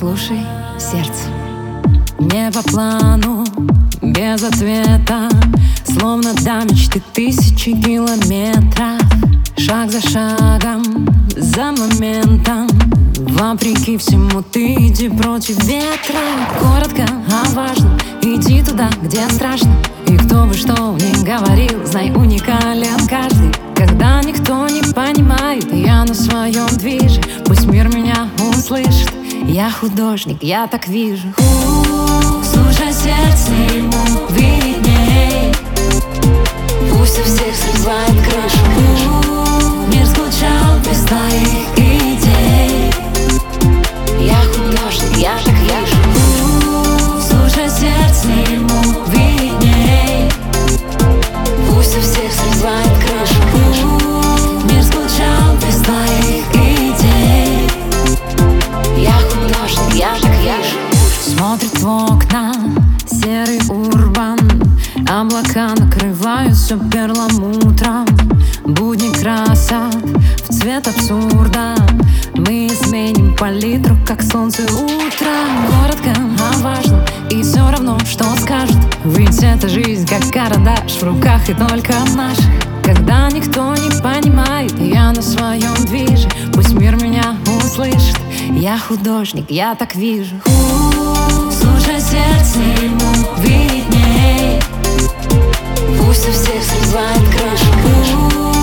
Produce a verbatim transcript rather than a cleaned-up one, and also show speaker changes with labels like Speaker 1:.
Speaker 1: Послушай сердце, не по плану, без ответа, словно до мечты тысячи километров. Шаг за шагом, за моментом, вопреки всему ты иди против ветра. Коротко, а важно, иди туда, где страшно. И кто бы что ни говорил, знай, уникален каждый. Когда никто не понимает, я на своем движе. Пусть мир меня услышит, я художник, я так вижу.
Speaker 2: Слушай сердце, ему видней. Пусть у всех срывает крышу. Мир скучал без твоих идей. Я художник, я так вижу. Слушай сердце, ему видней. Пусть у всех срывает крышу. Мир скучал без твоих идей. Я художник, я так вижу.
Speaker 1: Смотрит в окна серый урбан, облака накрывают все перламутром. Будни красят в цвет абсурда. Мы изменим палитру, как солнце утром. Коротко, а важно, и все равно, что скажут. Ведь эта жизнь как карандаш в руках и только наших. Когда никто не понимает, я на своем движе. Пусть мир меня услышит, я художник, я так вижу.
Speaker 2: Слушай сердце, ему видней. Пусть у всех срывает крышу.